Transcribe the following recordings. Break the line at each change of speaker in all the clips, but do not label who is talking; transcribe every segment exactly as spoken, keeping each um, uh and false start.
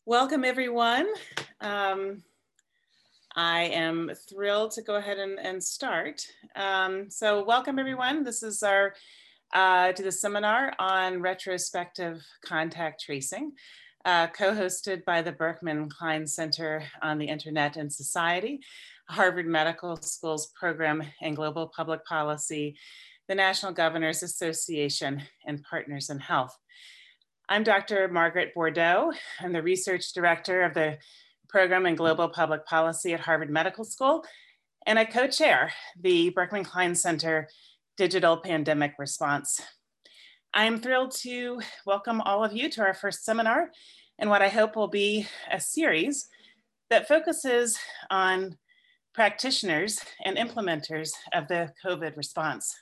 Welcome, everyone. Um, I am thrilled to go ahead and, and start. Um, so welcome, everyone. This is our uh, to the seminar on retrospective contact tracing, uh, co-hosted by the Berkman Klein Center on the Internet and Society, Harvard Medical School's Program in Global Public Policy, the National Governors Association, and Partners in Health. I'm Doctor Margaret Bordeaux. I'm the research director of the Program in Global Public Policy at Harvard Medical School, and I co-chair the Berkman Klein Center Digital Pandemic Response. I'm thrilled to welcome all of you to our first seminar and what I hope will be a series that focuses on practitioners and implementers of the COVID response.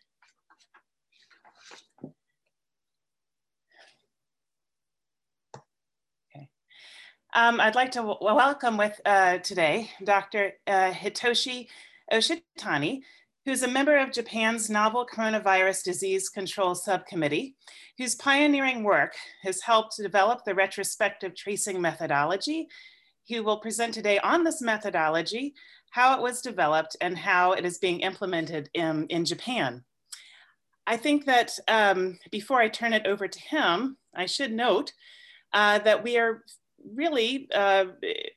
Um, I'd like to w welcome with uh, today Doctor Uh, Hitoshi Oshitani, who's a member of Japan's Novel Coronavirus Disease Control Subcommittee, whose pioneering work has helped to develop the retrospective tracing methodology. He will present today on this methodology, how it was developed, and how it is being implemented in, in Japan. I think that um, before I turn it over to him, I should note uh, that we are really uh,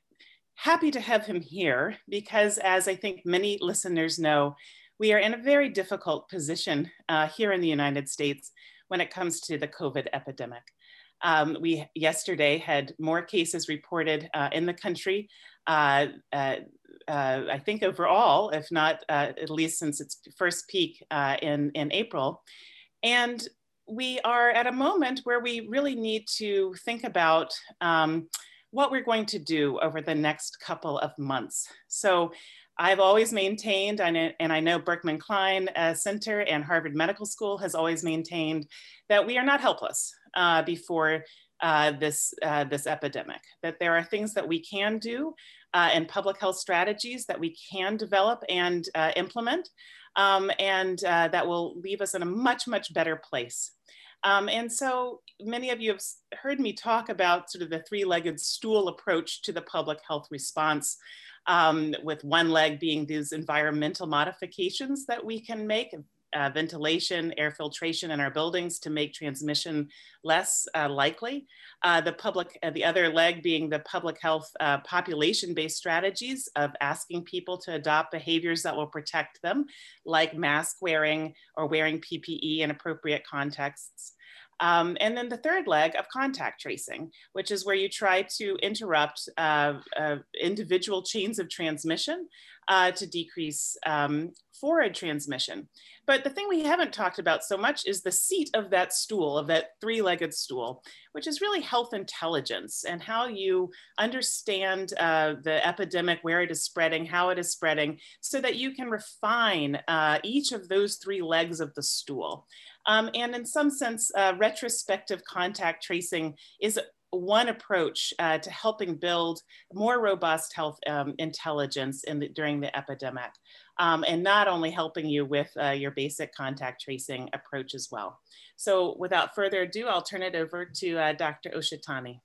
happy to have him here because, as I think many listeners know, we are in a very difficult position uh, here in the United States when it comes to the COVID epidemic. Um, we yesterday had more cases reported uh, in the country, uh, uh, uh, I think overall, if not uh, at least since its first peak uh, in, in April. And we are at a moment where we really need to think about um, what we're going to do over the next couple of months. So I've always maintained, and I know Berkman Klein uh, Center and Harvard Medical School has always maintained that we are not helpless uh, before uh, this, uh, this epidemic, that there are things that we can do uh, and public health strategies that we can develop and uh, implement, um, and uh, that will leave us in a much, much better place. Um, and so many of you have heard me talk about sort of the three-legged stool approach to the public health response, um, with one leg being these environmental modifications that we can make, uh, ventilation, air filtration in our buildings to make transmission less uh, likely. Uh, the public, uh, the other leg being the public health uh, population-based strategies of asking people to adopt behaviors that will protect them, like mask wearing or wearing P P E in appropriate contexts. Um, and then the third leg of contact tracing, which is where you try to interrupt uh, uh, individual chains of transmission uh, to decrease um, forward transmission. But the thing we haven't talked about so much is the seat of that stool, of that three-legged stool, which is really health intelligence and how you understand uh, the epidemic, where it is spreading, how it is spreading, so that you can refine uh, each of those three legs of the stool. Um, and in some sense, uh, retrospective contact tracing is one approach uh, to helping build more robust health um, intelligence in the, during the epidemic, um, and not only helping you with uh, your basic contact tracing approach as well. So without further ado, I'll turn it over to uh, Doctor Oshitani.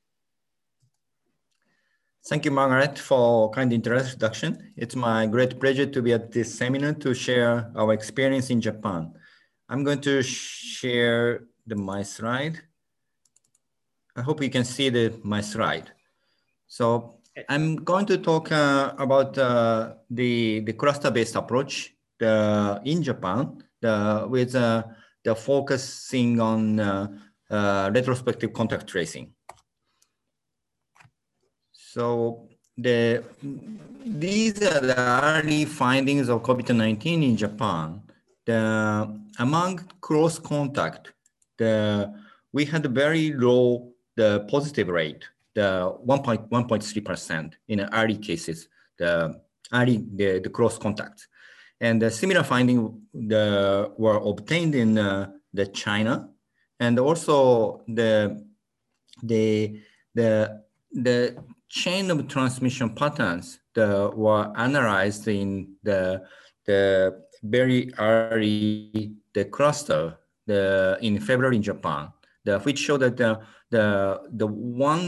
Thank you, Margaret, for kind introduction. It's my great pleasure to be at this seminar to share our experience in Japan. I'm going to share the, my slide. I hope you can see the, my slide. So I'm going to talk uh, about uh, the, the cluster-based approach the, in Japan the, with uh, the focusing on uh, uh, retrospective contact tracing. So the, these are the early findings of COVID nineteen in Japan. The, among close contact, the, we had a very low the positive rate, the one point three percent in early cases, the early the, the close contacts. And the similar findings the, were obtained in uh, the China, and also the, the, the, the chain of transmission patterns the, were analyzed in the, the very early the cluster the, in February in Japan, the, which showed that the, the, the one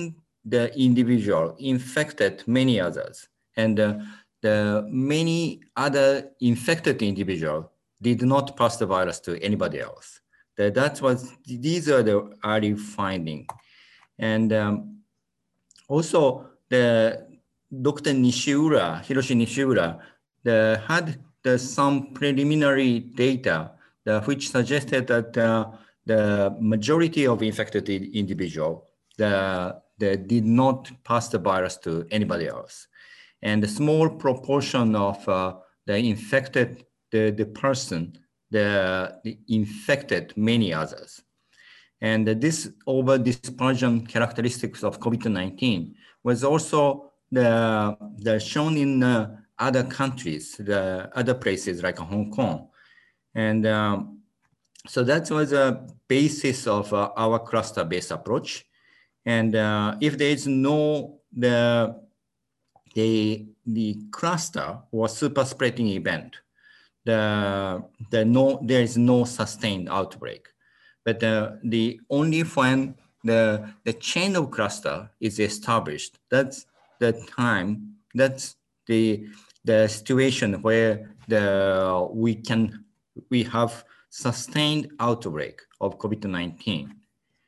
the individual infected many others, and uh, the many other infected individual did not pass the virus to anybody else. That, that was, these are the early findings. And um, also the Doctor Nishiura, Hiroshi Nishiura, the, had the, some preliminary data the, which suggested that uh, the majority of infected individual the, the did not pass the virus to anybody else. And a small proportion of uh, the infected, the, the person, the, the infected many others. And this over dispersion characteristics of COVID nineteen was also the, the shown in uh, other countries, the other places like Hong Kong. And um, so that was a basis of uh, our cluster-based approach. And uh, if there is no, the, the, the cluster or super spreading event, the, the no, there is no sustained outbreak. But uh, the only when the, the chain of cluster is established, that's the time, that's the, the situation where the, we can, we have sustained outbreak of COVID nineteen.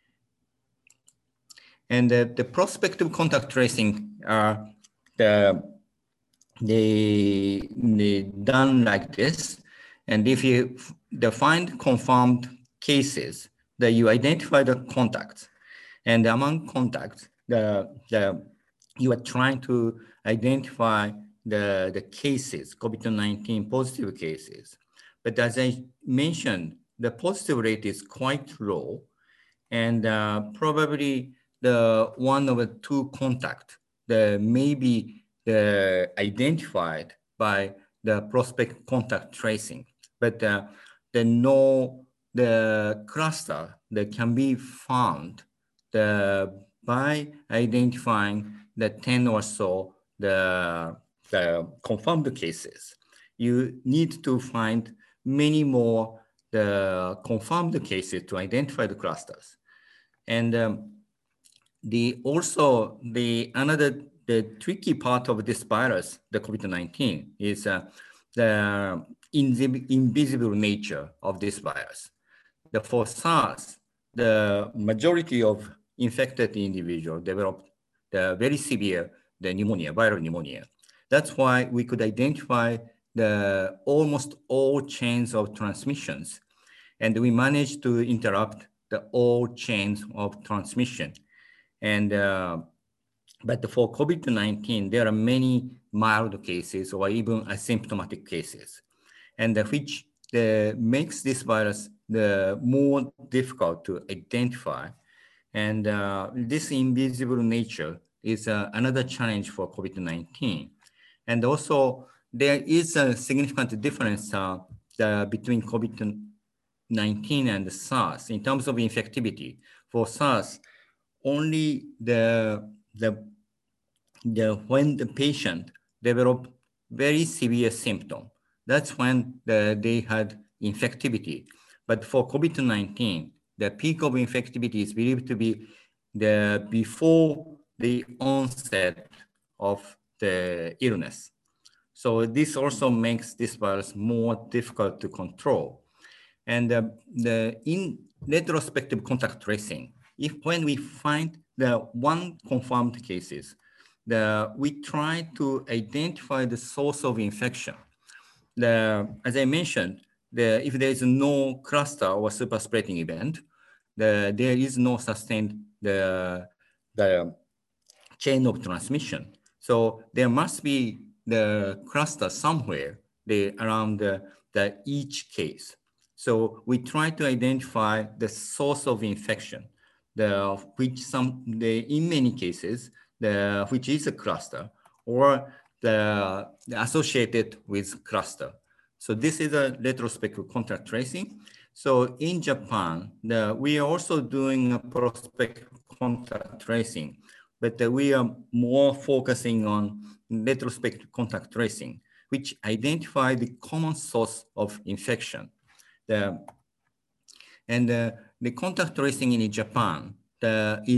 And uh, the prospective contact tracing are the, they, they done like this. And if you find confirmed cases, that you identify the contacts, and among contacts, the, the, you are trying to identify the, the cases, COVID nineteen positive cases. But as I mentioned, the positive rate is quite low, and uh, probably the one of the two contacts that may be the identified by the prospect contact tracing, but uh, the no the cluster that can be found the, by identifying the ten or so the, the confirmed cases. You need to find many more the confirmed cases to identify the clusters. And um, the also the another the tricky part of this virus, the COVID nineteen, is uh, the invisible nature of this virus. The, for SARS, the majority of infected individuals developed the very severe the pneumonia, viral pneumonia. That's why we could identify the almost all chains of transmissions, and we managed to interrupt the all chains of transmission. And uh, but for COVID nineteen, there are many mild cases or even asymptomatic cases, and uh, which uh, makes this virus the more difficult to identify. And uh, this invisible nature is uh, another challenge for COVID nineteen. And also there is a significant difference uh, the, between COVID nineteen and SARS in terms of infectivity. For SARS, only the, the, the when the patient developed very severe symptom, that's when the, they had infectivity. But for COVID nineteen, the peak of infectivity is believed to be the before the onset of the illness. So this also makes this virus more difficult to control. And uh, the in retrospective contact tracing, if when we find the one confirmed cases, the, we try to identify the source of infection. The, as I mentioned, the, if there is no cluster or super spreading event, the, there is no sustained the, the chain of transmission. So there must be the cluster somewhere the, around the, the each case. So we try to identify the source of infection, the, which some, the, in many cases, the, which is a cluster or the, the associated with cluster. So this is a retrospective contact tracing. So in Japan, the, we are also doing a prospective contact tracing, but uh, we are more focusing on retrospective contact tracing, which identify the common source of infection. The, and uh, the contact tracing in Japan the, is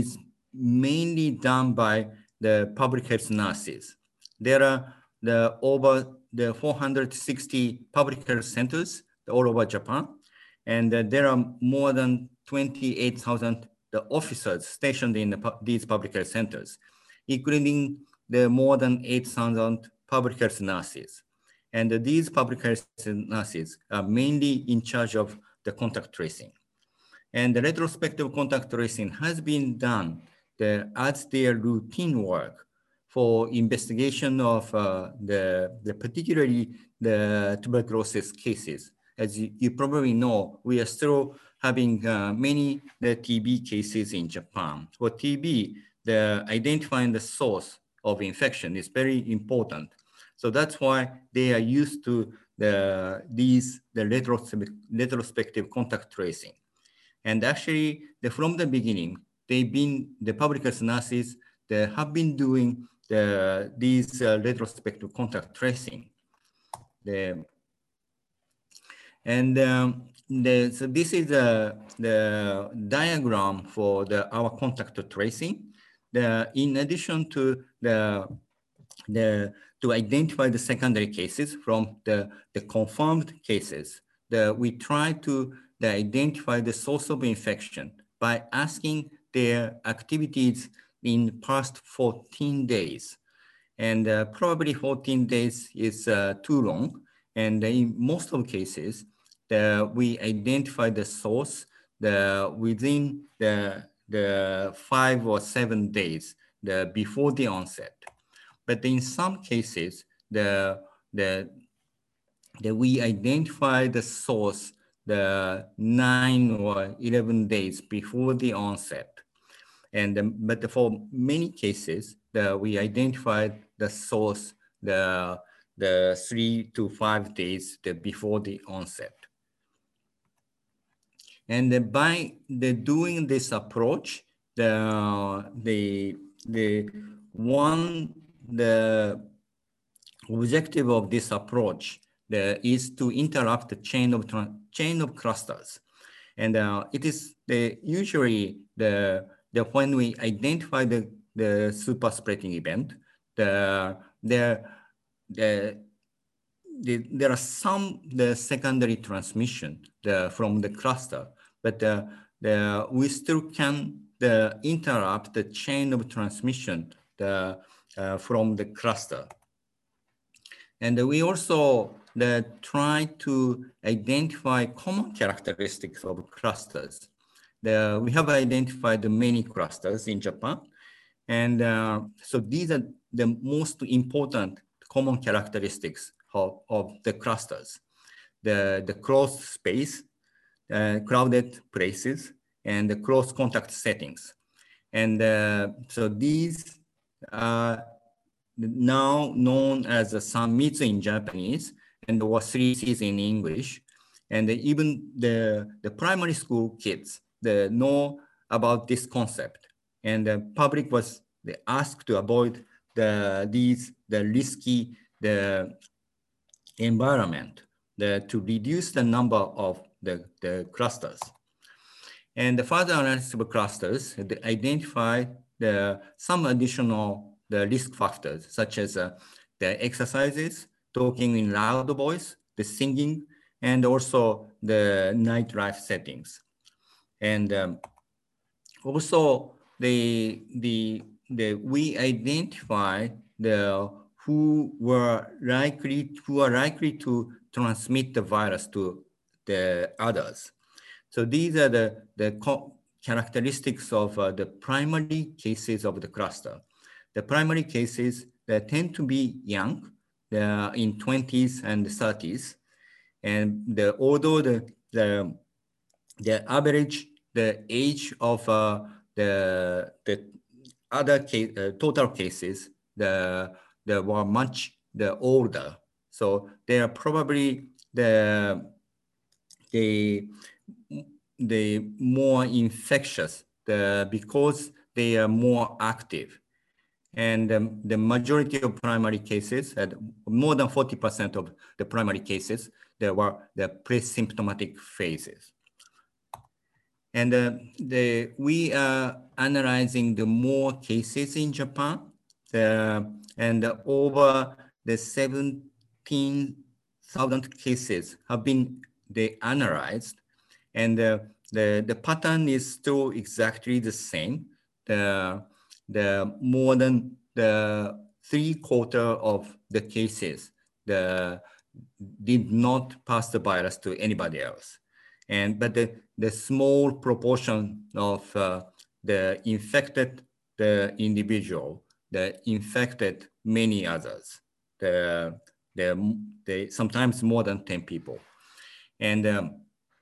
mainly done by the public health nurses. There are the over the four hundred sixty public health centers all over Japan, and uh, there are more than twenty-eight thousand the officers stationed in the, these public health centers, including the more than eight thousand public health nurses. And uh, these public health nurses are mainly in charge of the contact tracing. And the retrospective contact tracing has been done the, as their routine work for investigation of uh, the, the particularly the tuberculosis cases. As you, you probably know, we are still having uh, many the T B cases in Japan. For T B, the identifying the source of infection is very important. So that's why they are used to the, these the retrospective, retrospective contact tracing. And actually, the, from the beginning, they've been, the public health nurses, they have been doing the, these uh, retrospective contact tracing. The, and um, the, so this is uh, the diagram for the, our contact tracing. The, in addition to the, the, to identify the secondary cases from the, the confirmed cases, the, we try to the identify the source of infection by asking their activities in past fourteen days. And uh, probably fourteen days is uh, too long. And in most of cases, the, we identify the source the, within the, the five or seven days the, before the onset. But in some cases, the, the, the, we identify the source the nine or eleven days before the onset. And um, but for many cases, the, we identified the source the, the three to five days the, before the onset. And uh, by the doing this approach, the, the, the one, the objective of this approach the, is to interrupt the chain of chain of clusters. And uh, it is the, usually the, the when we identify the, the super spreading event, the, the, the, the, there are some the secondary transmission the, from the cluster, but the, the, we still can the, interrupt the chain of transmission the, uh, from the cluster. And we also the, try to identify common characteristics of clusters. The, we have identified many clusters in Japan. And uh, so these are the most important common characteristics of, of the clusters. The, the closed space, uh, crowded places, and the close contact settings. And uh, so these are now known as the Sanmitsu in Japanese and or three C's in English. And even the, the primary school kids they know about this concept. And the public was asked to avoid the, these, the risky the environment the, to reduce the number of the, the clusters. And the further analysis of clusters they identify the, some additional the risk factors, such as uh, the exercises, talking in loud voice, the singing, and also the nightlife settings. And um, also the, the, the, we identify the who were likely, who are likely to transmit the virus to the others. So these are the, the characteristics of uh, the primary cases of the cluster. The primary cases that tend to be young, uh, in twenties and thirties, and the, although the, the, the average the age of uh, the, the other case, uh, total cases, the, they were much the older. So they are probably the, the, the more infectious the, because they are more active. And um, the majority of primary cases, had more than forty percent of the primary cases, there were the pre-symptomatic phases. And uh, the, we are analyzing the more cases in Japan, uh, and uh, over the seventeen thousand cases have been they analyzed, and uh, the, the pattern is still exactly the same. The, the more than the three quarter of the cases the, did not pass the virus to anybody else. And, but the, the small proportion of uh, the infected the individual, the infected many others, the, the, the sometimes more than ten people. And um,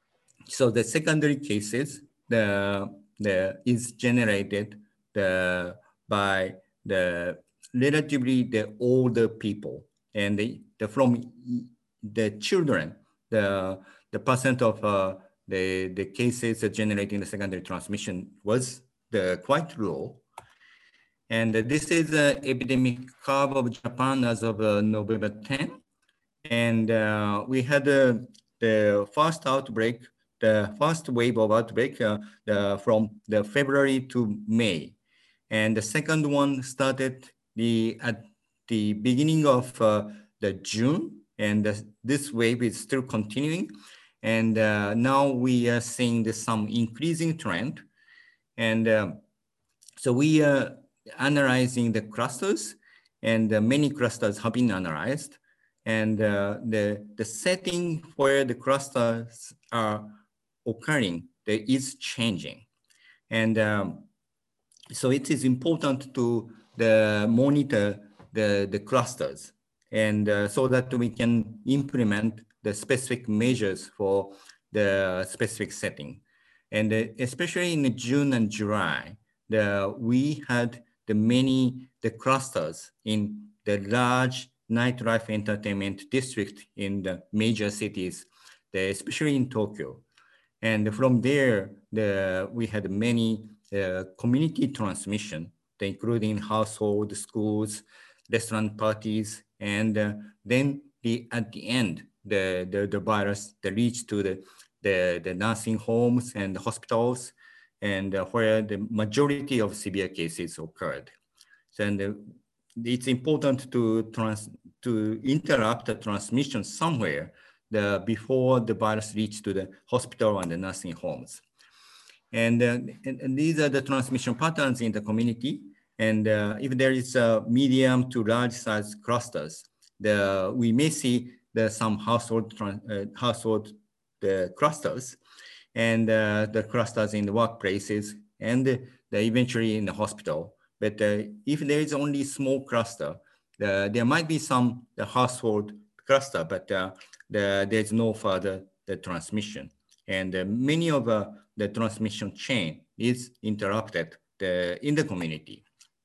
so the secondary cases the, the, is generated the, by the relatively the older people, and the, the from the children, the, the percent of uh, the, the cases generating the secondary transmission was the quite low. And this is the epidemic curve of Japan as of uh, November tenth. And uh, we had uh, the first outbreak, the first wave of outbreak uh, the, from the February to May. And the second one started the, at the beginning of uh, the June. And the, this wave is still continuing. And uh, now we are seeing the, some increasing trend. And uh, so we are analyzing the clusters, and uh, many clusters have been analyzed. And uh, the, the setting where the clusters are occurring there is changing. And um, so it is important to the monitor the, the clusters, and uh, so that we can implement the specific measures for the specific setting. And uh, especially in June and July, the, we had the many, the clusters in the large nightlife entertainment district in the major cities, the, especially in Tokyo. And from there, the, we had many uh, community transmission, including household, schools, restaurant parties, and uh, then the, at the end, the, the, the virus that reached to the, the, the nursing homes and hospitals, and uh, where the majority of severe cases occurred. So, and uh, it's important to, trans, to interrupt the transmission somewhere the, before the virus reached to the hospital and the nursing homes. And, uh, and, and these are the transmission patterns in the community. And uh, if there is a medium to large size clusters, the, we may see the, some household, uh, household the clusters, and uh, the clusters in the workplaces, and the, the eventually in the hospital. But uh, if there is only small cluster, the, there might be some the household cluster, but uh, the, there's no further the transmission. And uh, many of uh, the transmission chain is interrupted the, in the community.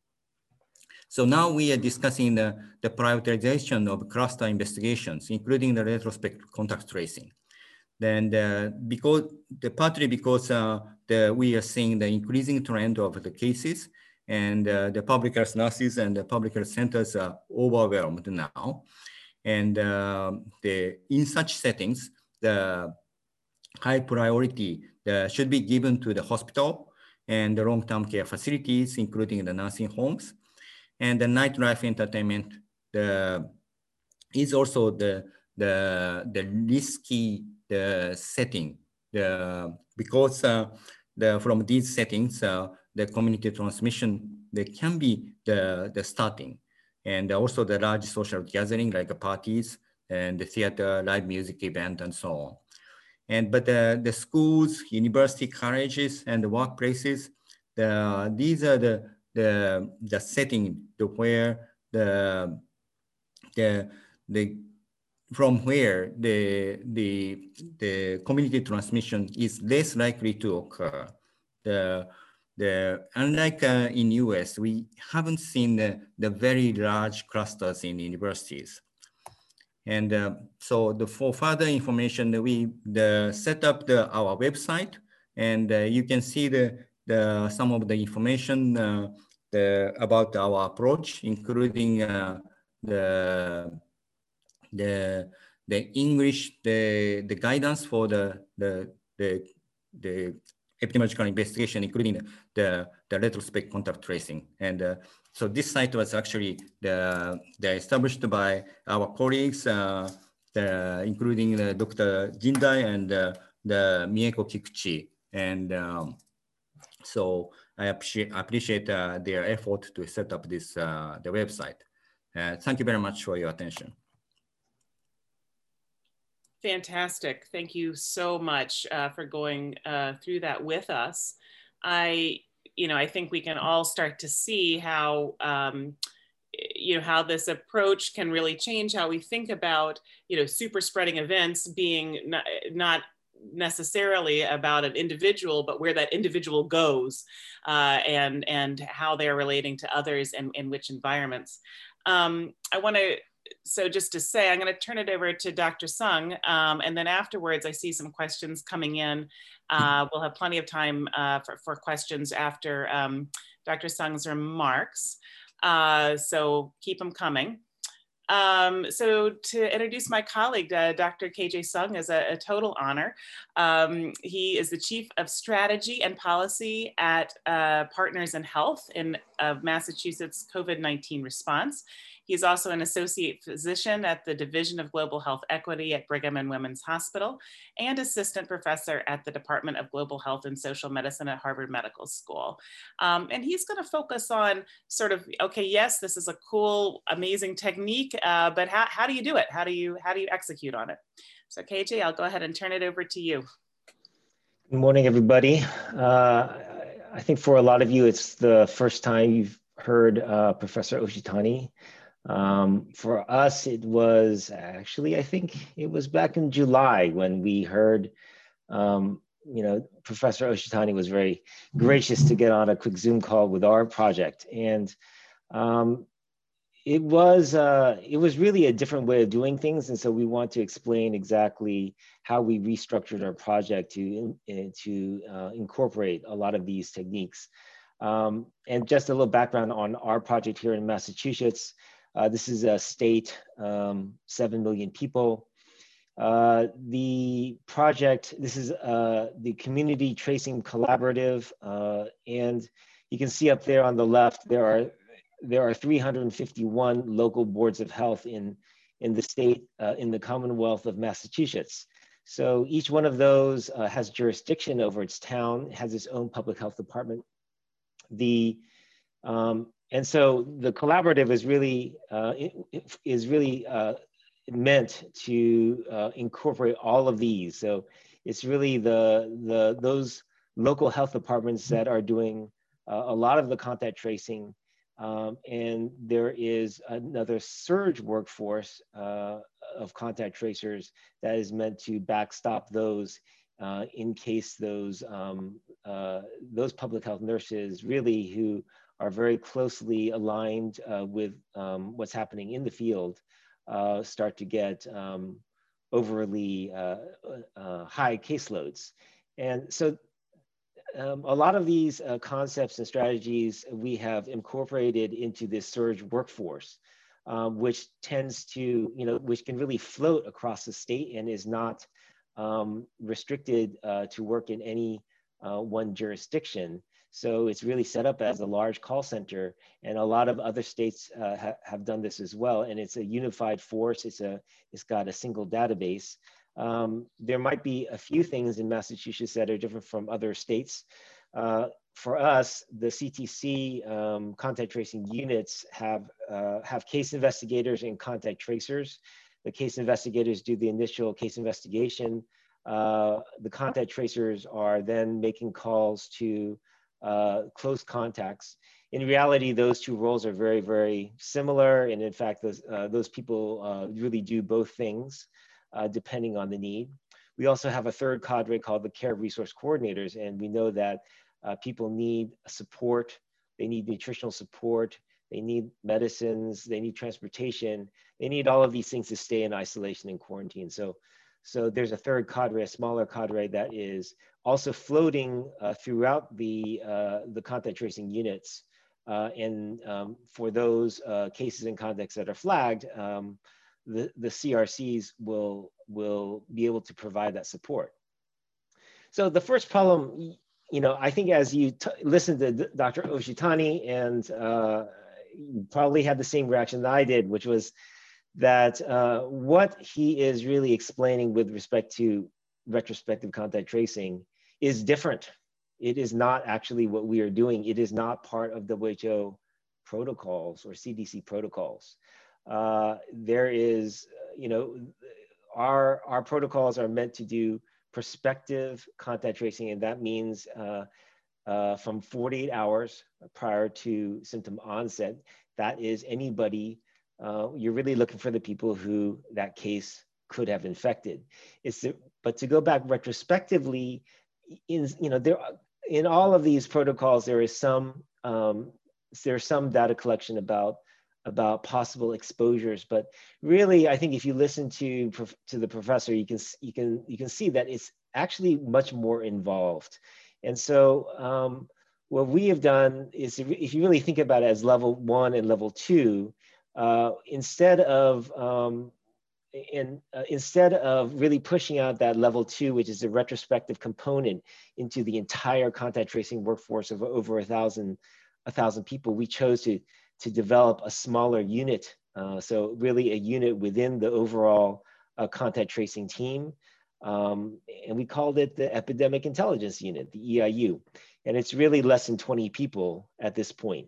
So now we are discussing the, the prioritization of cluster investigations, including the retrospective contact tracing. Then uh, because the partly because uh, the, we are seeing the increasing trend of the cases, and uh, the public health nurses and the public health centers are overwhelmed now. And uh, the, in such settings, the high priority the, should be given to the hospital and the long-term care facilities, including the nursing homes. And the nightlife entertainment the, is also the, the, the risky the setting, the, because uh, the, from these settings, uh, the community transmission, they can be the, the starting. And also the large social gathering like parties and the theater, live music event, and so on. And but uh, the schools, university, colleges, and the workplaces, the, these are the, the, the setting to where the, the, the from where the, the, the community transmission is less likely to occur. The, the, unlike uh, in U S, we haven't seen the, the very large clusters in universities. And uh, so the, for further information, we the, set up the, our website, and uh, you can see the, the, some of the information uh, the, about our approach, including uh, the, the, the English, the, the guidance for the, the, the, the epidemiological investigation, including the, the retrospect contact tracing. And uh, so this site was actually the, the established by our colleagues, uh, the, including uh, Doctor Jindai and uh, the Mieko Kikuchi. And um, so I appreciate, appreciate uh, their effort to set up this uh, the website. Uh, thank you very much for your attention.
Fantastic. Thank you so much uh, for going uh, through that with us. I, you know, I think we can all start to see how, um, you know, how this approach can really change how we think about, you know, super spreading events being not, not necessarily about an individual, but where that individual goes uh, and, and how they're relating to others and in which environments. Um, I want to So just to say, I'm going to turn it over to Doctor Sung, um, and then afterwards I see some questions coming in. Uh, we'll have plenty of time uh, for, for questions after um, Doctor Sung's remarks, uh, so keep them coming. Um, so to introduce my colleague, uh, Doctor K J Sung, is a, a total honor. Um, he is the Chief of Strategy and Policy at uh, Partners in Health in uh, Massachusetts COVID nineteen response. He's also an associate physician at the Division of Global Health Equity at Brigham and Women's Hospital and assistant professor at the Department of Global Health and Social Medicine at Harvard Medical School. Um, and he's going to focus on sort of, okay, yes, this is a cool, amazing technique, uh, but how, how do you do it? How do you, how do you execute on it? So K J, I'll go ahead and turn it over to you.
Good morning, everybody. Uh, I think for a lot of you, it's the first time you've heard uh, Professor Oshitani. Um, for us, it was actually, I think it was back in July when we heard, um, you know, Professor Oshitani was very gracious to get on a quick Zoom call with our project. And um, it was, uh, it was really a different way of doing things. And so we want to explain exactly how we restructured our project to, to uh, incorporate a lot of these techniques. Um, and just a little background on our project here in Massachusetts. Uh, this is a state, um, seven million people. Uh, the project, this is uh, the Community Tracing Collaborative. Uh, and you can see up there on the left, there are, there are three hundred fifty-one local boards of health in, in the state, uh, in the Commonwealth of Massachusetts. So each one of those uh, has jurisdiction over its town, has its own public health department. The, um, and so the collaborative is really, uh, is really uh, meant to uh, incorporate all of these. So it's really the, the, those local health departments that are doing uh, a lot of the contact tracing. Um, and there is another surge workforce uh, of contact tracers that is meant to backstop those uh, in case those, um, uh, those public health nurses really who are very closely aligned uh, with um, what's happening in the field uh, start to get um, overly uh, uh, high caseloads. And so um, a lot of these uh, concepts and strategies we have incorporated into this surge workforce, um, which tends to, you know, which can really float across the state and is not um, restricted uh, to work in any uh, one jurisdiction. So it's really set up as a large call center, and a lot of other states uh, ha have done this as well. And it's a unified force. It's a, it's got a single database. Um, there might be a few things in Massachusetts that are different from other states. Uh, for us, the C T C um, contact tracing units have uh, have case investigators and contact tracers. The case investigators do the initial case investigation. Uh, the contact tracers are then making calls to Uh, close contacts. In reality, those two roles are very, very similar. And in fact, those, uh, those people uh, really do both things uh, depending on the need. We also have a third cadre called the care resource coordinators. And we know that uh, people need support. They need nutritional support. They need medicines. They need transportation. They need all of these things to stay in isolation and quarantine. So, so there's a third cadre, a smaller cadre that is also floating uh, throughout the, uh, the contact tracing units. Uh, and um, for those uh, cases and contacts that are flagged, um, the, the C R Cs will, will be able to provide that support. So the first problem you know, I think as you t listen to Doctor Oshitani, and uh, you probably had the same reaction that I did, which was that uh, what he is really explaining with respect to retrospective contact tracing is different. It is not actually what we are doing. It is not part of W H O protocols or C D C protocols. Uh, there is, you know, our, our protocols are meant to do prospective contact tracing, and that means uh, uh, from forty-eight hours prior to symptom onset. That is anybody, uh, you're really looking for the people who that case could have infected. It's the, but to go back retrospectively, in, you know, there, in all of these protocols, there is some, um, there's some data collection about about possible exposures, but really, I think if you listen to to the professor, you can you can you can see that it's actually much more involved. And so, um, what we have done is, if you really think about it as level one and level two, uh, instead of um, in, uh, instead of really pushing out that level two, which is the retrospective component, into the entire contact tracing workforce of over a thousand a thousand people, we chose to to develop a smaller unit. Uh, so really a unit within the overall uh, contact tracing team. Um, and we called it the Epidemic Intelligence Unit, the E I U. And it's really less than twenty people at this point.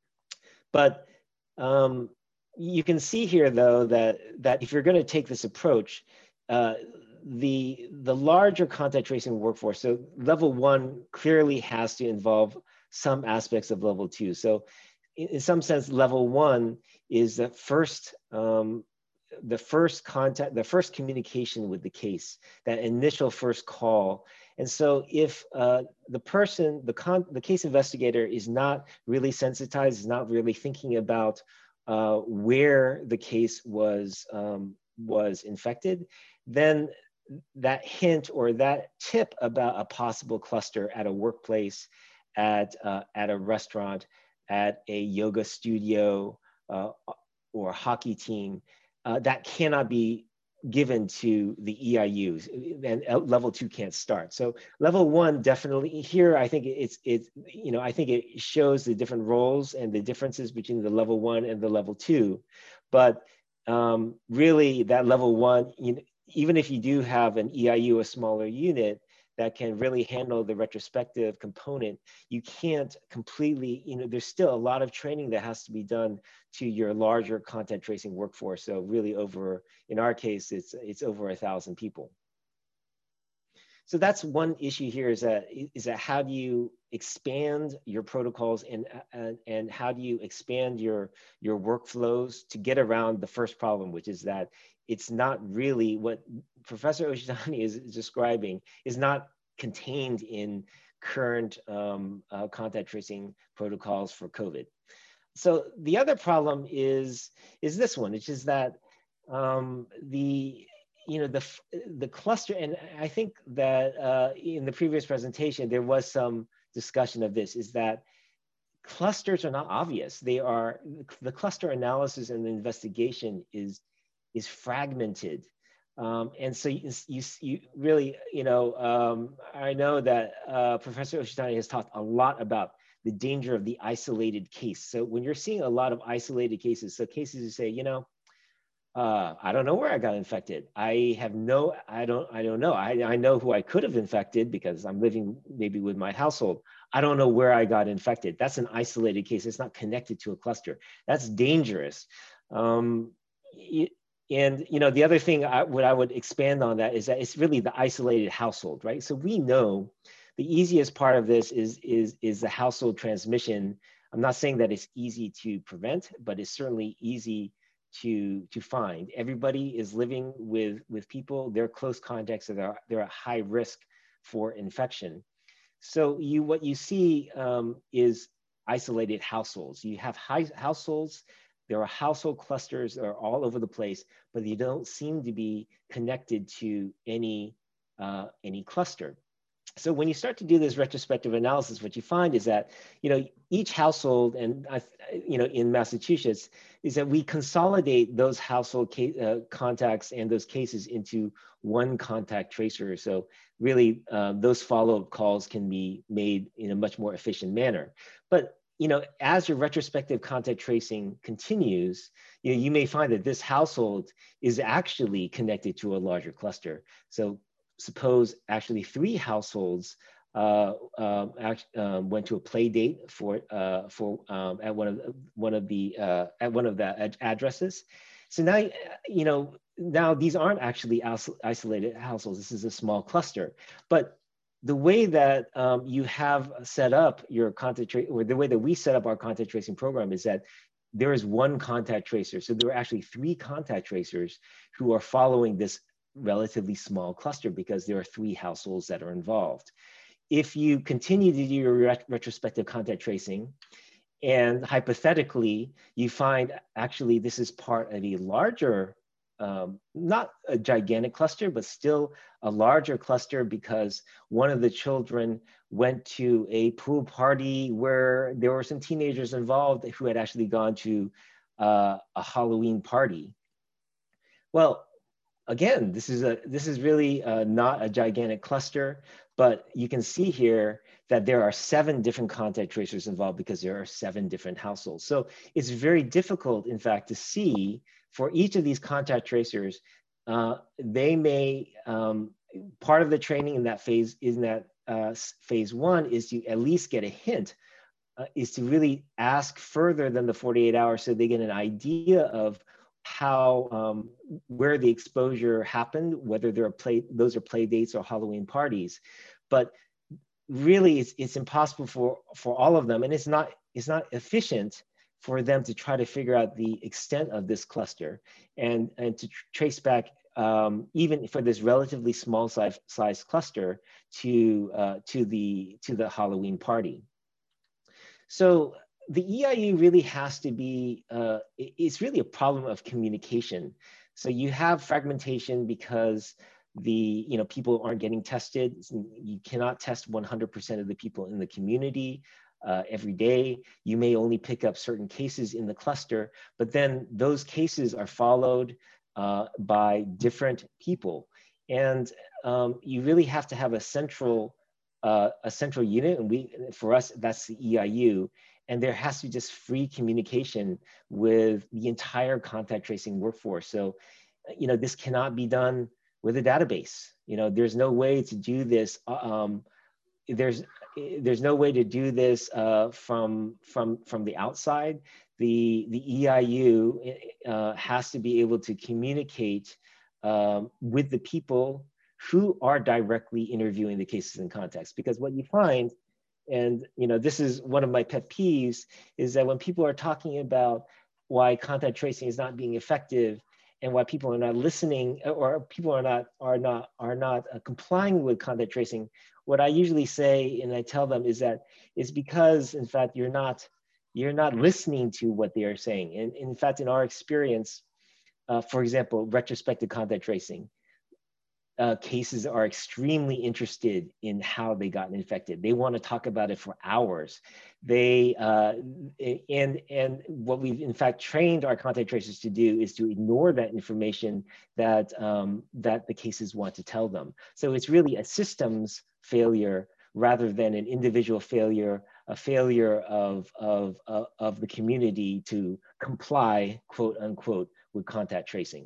But um, you can see here though, that, that if you're gonna take this approach, uh, the, the larger contact tracing workforce, so level one clearly has to involve some aspects of level two. So in some sense, level one is the first, um, the first contact, the first communication with the case, that initial first call. And so if uh, the person, the, con the case investigator is not really sensitized, is not really thinking about uh, where the case was, um, was infected, then that hint or that tip about a possible cluster at a workplace, at, uh, at a restaurant, at a yoga studio uh, or hockey team, uh, that cannot be given to the E I Us, and level two can't start. So level one definitely here, I think it's, it's, you know, I think it shows the different roles and the differences between the level one and the level two. But um, really that level one, you know, even if you do have an E I U, a smaller unit, that can really handle the retrospective component, you can't completely, you know, there's still a lot of training that has to be done to your larger contact tracing workforce. So really over, in our case, it's, it's over a thousand people. So that's one issue here, is that, is that how do you expand your protocols, and, and, and how do you expand your, your workflows to get around the first problem, which is that it's not really what Professor Oshitani is describing is not contained in current um, uh, contact tracing protocols for COVID. So the other problem is, is this one, which is that um, the, you know, the, the cluster, and I think that uh, in the previous presentation, there was some discussion of this, is that clusters are not obvious. They are, the cluster analysis and the investigation is, is fragmented. Um, and so you, you, you really, you know, um, I know that uh, Professor Oshitani has talked a lot about the danger of the isolated case. So when you're seeing a lot of isolated cases, so cases you say, you know, uh, I don't know where I got infected. I have no, I don't, I don't know. I, I know who I could have infected because I'm living maybe with my household. I don't know where I got infected. That's an isolated case. It's not connected to a cluster. That's dangerous. Um, it, And you know, the other thing I, what I would expand on that is that it's really the isolated household, right? So we know the easiest part of this is, is, is the household transmission. I'm not saying that it's easy to prevent, but it's certainly easy to, to find. Everybody is living with, with people, they're close contacts, so they're, they're at high risk for infection. So you, what you see um, is isolated households. You have high households. There are household clusters that are all over the place, but they don't seem to be connected to any, uh, any cluster. So when you start to do this retrospective analysis, what you find is that, you know, each household, and I, you know, in Massachusetts, is that we consolidate those household case, uh, contacts and those cases into one contact tracer. So really, uh, those follow-up calls can be made in a much more efficient manner. But you know, as your retrospective contact tracing continues, you know, you may find that this household is actually connected to a larger cluster. So suppose actually three households uh, um, act, um, went to a play date for uh, for um, at one of one of the uh, at one of the ad addresses. So now you know now these aren't actually isolated households. This is a small cluster, but the way that um, you have set up your contact tracing, or the way that we set up our contact tracing program, is that there is one contact tracer. So there are actually three contact tracers who are following this relatively small cluster because there are three households that are involved. If you continue to do your ret retrospective contact tracing, and hypothetically, you find actually this is part of a larger, um, not a gigantic cluster, but still a larger cluster because one of the children went to a pool party where there were some teenagers involved who had actually gone to uh, a Halloween party. Well, again, this is a this is really uh, not a gigantic cluster, but you can see here that there are seven different contact tracers involved because there are seven different households. So it's very difficult, in fact, to see for each of these contact tracers. Uh, they may um, part of the training in that phase in that uh, phase one is to at least get a hint. Uh, is to really ask further than the forty-eight hours so they get an idea of how, um, where the exposure happened, whether there are play, those are play dates or Halloween parties. But really it's, it's impossible for, for all of them. And it's not, it's not efficient for them to try to figure out the extent of this cluster and, and to tr trace back um, even for this relatively small size, size cluster to, uh, to, the, to the Halloween party. So the E I U really has to be, uh, it's really a problem of communication. So you have fragmentation because the, you know, people aren't getting tested. You cannot test one hundred percent of the people in the community uh, every day. You may only pick up certain cases in the cluster, but then those cases are followed uh, by different people. And um, you really have to have a central Uh, a central unit, and we, for us, that's the E I U, and there has to be just free communication with the entire contact tracing workforce. So, you know, this cannot be done with a database. You know, there's no way to do this. Um, there's there's no way to do this uh, from from from the outside. The the E I U uh, has to be able to communicate um, with the people who are directly interviewing the cases and contacts. Because what you find, and you know, this is one of my pet peeves, is that when people are talking about why contact tracing is not being effective and why people are not listening, or people are not are not are not uh, complying with contact tracing, what I usually say and I tell them is that it's because, in fact, you're not you're not listening to what they are saying. And in fact, in our experience, uh, for example, retrospective contact tracing, Uh, cases are extremely interested in how they got infected. They want to talk about it for hours. They uh, and and what we've in fact trained our contact tracers to do is to ignore that information that um, that the cases want to tell them. So it's really a systems failure rather than an individual failure, a failure of of of, of the community to comply, quote unquote, with contact tracing.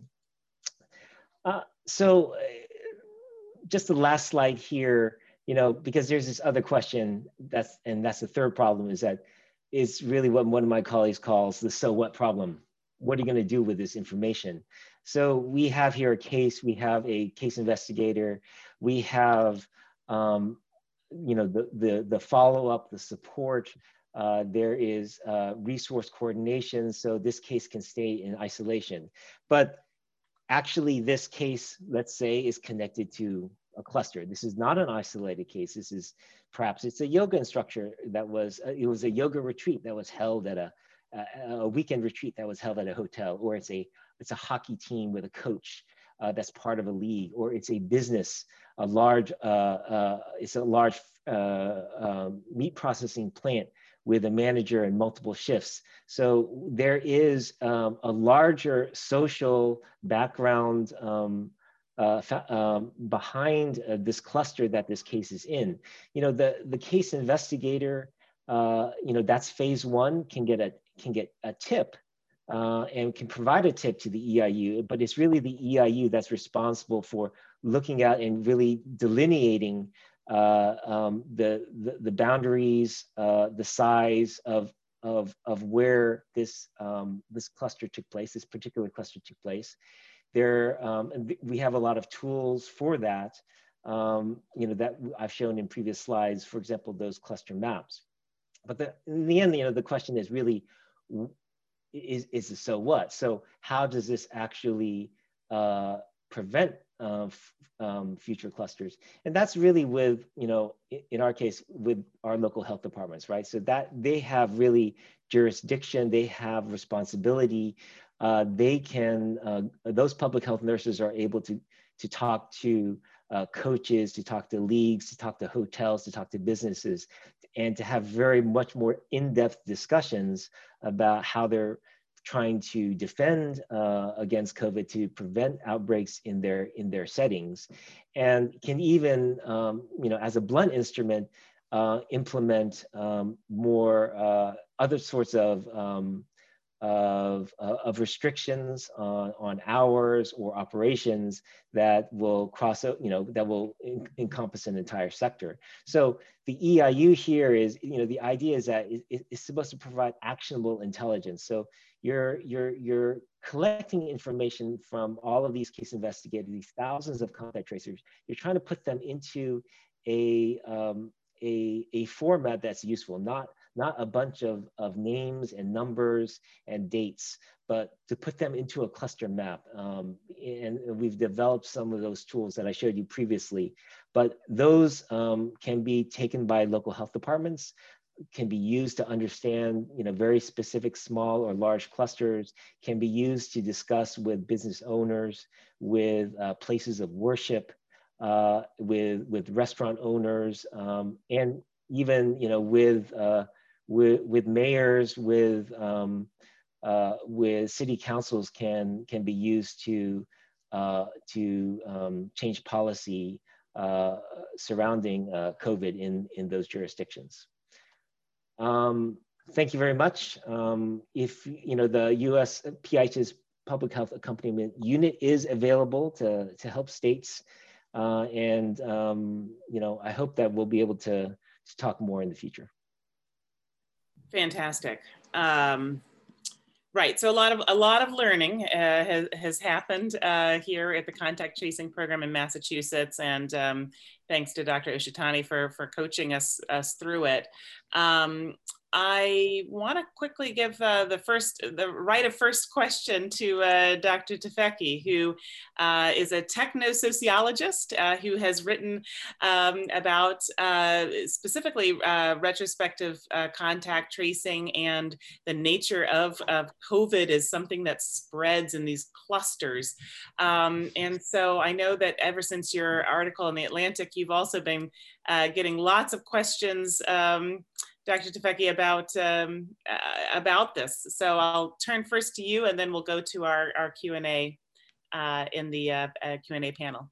Uh, so. Just the last slide here, you know, because there's this other question that's, and that's the third problem, is that is really what one of my colleagues calls the so what problem. What are you going to do with this information? So we have here a case, we have a case investigator, we have, um, you know, the, the, the follow-up, the support, uh, there is uh, resource coordination, so this case can stay in isolation. But actually, this case, let's say, is connected to a cluster. This is not an isolated case. This is perhaps it's a yoga instructor that was, uh, it was a yoga retreat that was held at a, a, a weekend retreat that was held at a hotel, or it's a, it's a hockey team with a coach. uh, that's part of a league, or it's a business, a large, uh, uh, it's a large uh, uh, meat processing plant with a manager and multiple shifts. So there is um, a larger social background um, uh, um, behind uh, this cluster that this case is in. You know, the, the case investigator, uh, you know, that's phase one, can get a, can get a tip uh, and can provide a tip to the E I U, but it's really the E I U that's responsible for looking at and really delineating uh, um, the, the, the boundaries, uh, the size of, of, of where this, um, this cluster took place, this particular cluster took place. There, um, and we have a lot of tools for that, um, you know, that I've shown in previous slides, for example, those cluster maps. But the, in the end, you know, the question is really, is, is the so what? So how does this actually uh, prevent uh, um, future clusters? And that's really with, you know, in our case, with our local health departments, right? So that they have really jurisdiction, they have responsibility. Uh, they can, uh, those public health nurses are able to, to talk to uh, coaches, to talk to leagues, to talk to hotels, to talk to businesses, and to have very much more in-depth discussions about how they're trying to defend uh, against COVID, to prevent outbreaks in their, in their settings, and can even, um, you know, as a blunt instrument, uh, implement um, more uh, other sorts of um, Of, uh, of restrictions on, on hours or operations that will cross out, you know, that will en encompass an entire sector. So the E I U here is, you know, the idea is that it, it's supposed to provide actionable intelligence. So you're, you're, you're collecting information from all of these case investigators, these thousands of contact tracers. You're trying to put them into a, um, a, a format that's useful, not not a bunch of, of names and numbers and dates, but to put them into a cluster map. Um, and we've developed some of those tools that I showed you previously, but those um, can be taken by local health departments, can be used to understand, you know, very specific small or large clusters, can be used to discuss with business owners, with uh, places of worship, uh, with, with restaurant owners, um, and even, you know, with, uh, with, with mayors, with, um, uh, with city councils can, can be used to, uh, to um, change policy uh, surrounding uh, COVID in, in those jurisdictions. Um, thank you very much. Um, if, you know, the U S P I H's Public Health Accompaniment Unit is available to, to help states. Uh, and, um, you know, I hope that we'll be able to, to talk more in the future.
Fantastic. Um, right, so a lot of a lot of learning uh, has, has happened uh, here at the contact tracing program in Massachusetts, and um, thanks to Doctor Oshitani for for coaching us us through it. Um, I want to quickly give uh, the first, the right of first question to uh, Doctor Tufekci, who uh, is a techno-sociologist uh, who has written um, about uh, specifically uh, retrospective uh, contact tracing and the nature of, of COVID as something that spreads in these clusters. Um, and so I know that ever since your article in The Atlantic, you've also been uh, getting lots of questions, um, Doctor Tufekci, about um, uh, about this. So I'll turn first to you, and then we'll go to our, our Q and A uh, in the uh, uh, Q and A panel.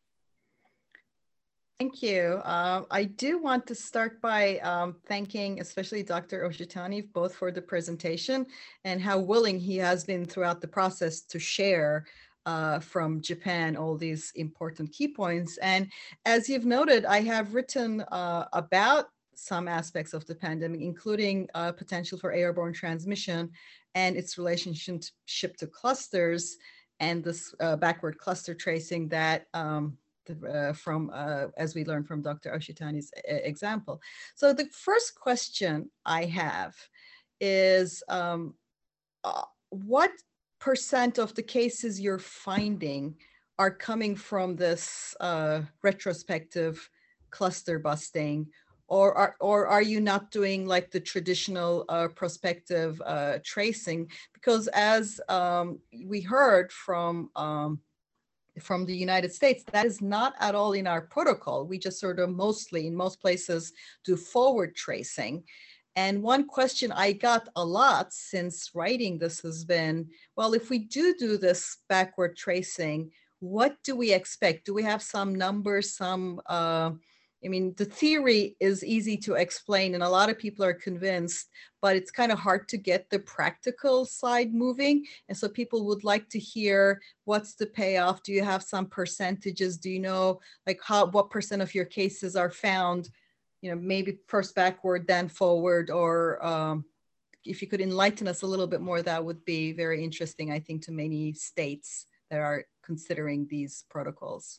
Thank you. Uh, I do want to start by um, thanking especially Doctor Oshitani both for the presentation and how willing he has been throughout the process to share uh, from Japan all these important key points. And as you've noted, I have written uh, about some aspects of the pandemic, including uh, potential for airborne transmission and its relationship to clusters and this uh, backward cluster tracing that um, the, uh, from, uh, as we learned from Doctor Oshitani's example. So the first question I have is um, uh, what percent of the cases you're finding are coming from this uh, retrospective cluster busting? Or are, or are you not doing like the traditional uh, prospective uh, tracing? Because as um, we heard from um, from the United States, that is not at all in our protocol. We just sort of mostly, in most places, do forward tracing. And one question I got a lot since writing this has been, well, if we do do this backward tracing, what do we expect? Do we have some numbers, some, uh, I mean, the theory is easy to explain and a lot of people are convinced, but it's kind of hard to get the practical side moving. And so people would like to hear, what's the payoff? Do you have some percentages? Do you know like how, what percent of your cases are found, you know, maybe first backward, then forward, or um, if you could enlighten us a little bit more, that would be very interesting, I think, to many states that are considering these protocols.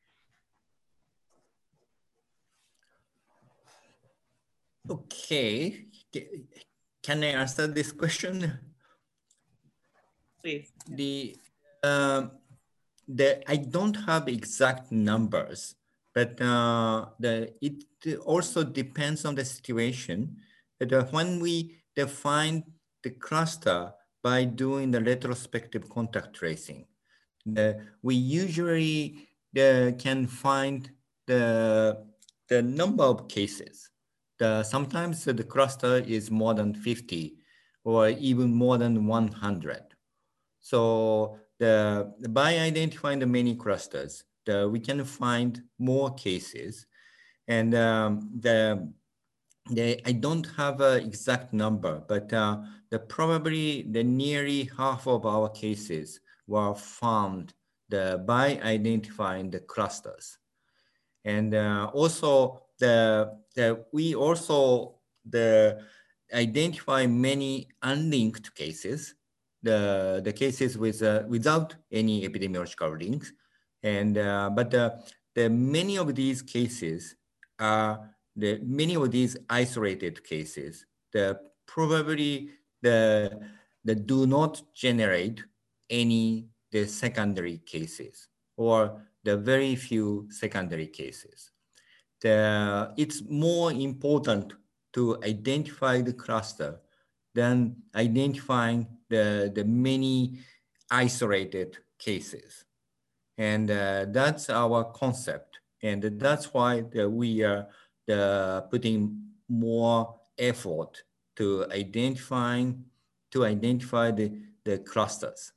Okay, can I answer this question?
Please.
The, uh, the I don't have exact numbers, but uh, the it also depends on the situation. But uh, when we define the cluster by doing the retrospective contact tracing, the, we usually the, can find the the number of cases. The, sometimes the cluster is more than fifty or even more than one hundred. So the, by identifying the many clusters, the, we can find more cases. And um, the, the, I don't have an exact number, but uh, the probably the nearly half of our cases were found the, by identifying the clusters. And uh, also the, the we also the identify many unlinked cases, the the cases with uh, without any epidemiological links, and uh, but uh, the many of these cases are the many of these isolated cases. The probably the the do not generate any the secondary cases or the very few secondary cases. The, it's more important to identify the cluster than identifying the, the many isolated cases. And uh, that's our concept. And that's why the, we are the, putting more effort to identifying, to identify the, the clusters.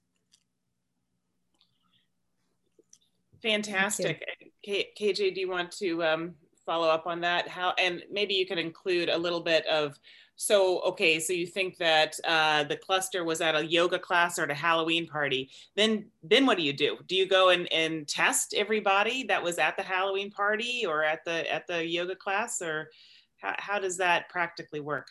Fantastic. K J, do you want to um, follow up on that? How, and maybe you can include a little bit of, so, okay, so you think that uh, the cluster was at a yoga class or at a Halloween party. Then, then what do you do? Do you go and, and test everybody that was at the Halloween party or at the, at the yoga class, or how, how does that practically work?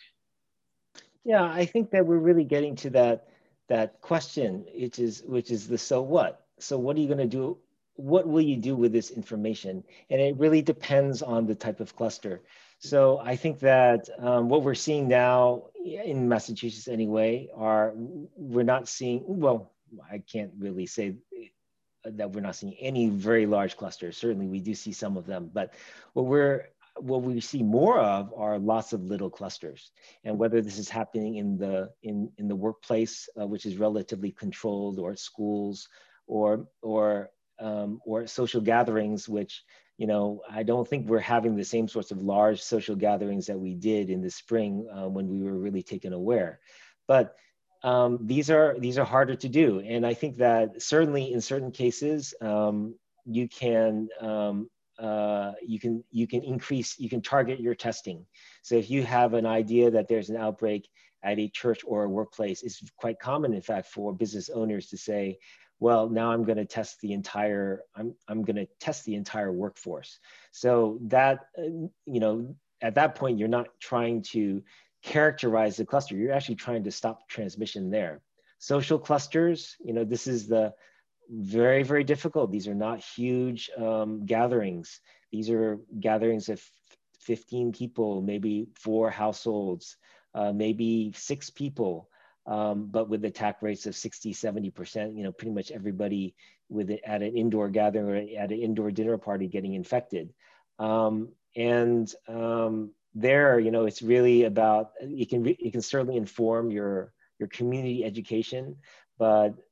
Yeah, I think that we're really getting to that, that question, which is, which is the so what? So what are you going to do? What will you do with this information? And it really depends on the type of cluster. So I think that um, what we're seeing now in Massachusetts anyway, are we're not seeing, well, I can't really say that we're not seeing any very large clusters. Certainly we do see some of them, but what we're, what we see more of are lots of little clusters. And whether this is happening in the, in, in the workplace, uh, which is relatively controlled, or at schools, or, or Um, or social gatherings, which, you know, I don't think we're having the same sorts of large social gatherings that we did in the spring uh, when we were really taken aware. But um, these are these are harder to do, and I think that certainly in certain cases um, you can um, uh, you can you can increase, you can target your testing. So if you have an idea that there's an outbreak at a church or a workplace, it's quite common, in fact, for business owners to say, well, now I'm going to test the entire, I'm, I'm going to test the entire workforce. So that, uh, you know, at that point, you're not trying to characterize the cluster. You're actually trying to stop transmission there. Social clusters, you know, this is the very, very difficult. These are not huge um, gatherings. These are gatherings of fifteen people, maybe four households, uh, maybe six people. Um, but with attack rates of sixty, seventy percent, you know, pretty much everybody with it at an indoor gathering or at an indoor dinner party getting infected. Um, and um, there, you know, it's really about, you can, it can certainly inform your, your community education, but